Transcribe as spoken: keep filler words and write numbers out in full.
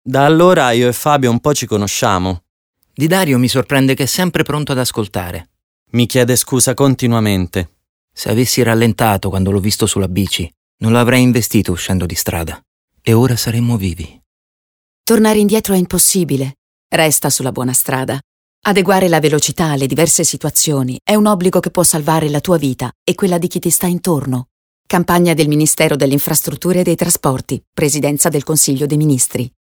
Da allora io e Fabio un po' ci conosciamo. Di Dario mi sorprende che è sempre pronto ad ascoltare. Mi chiede scusa continuamente. Se avessi rallentato quando l'ho visto sulla bici, non l'avrei investito uscendo di strada. E ora saremmo vivi. Tornare indietro è impossibile. Resta sulla buona strada. Adeguare la velocità alle diverse situazioni è un obbligo che può salvare la tua vita e quella di chi ti sta intorno. Campagna del Ministero delle Infrastrutture e dei Trasporti, Presidenza del Consiglio dei Ministri.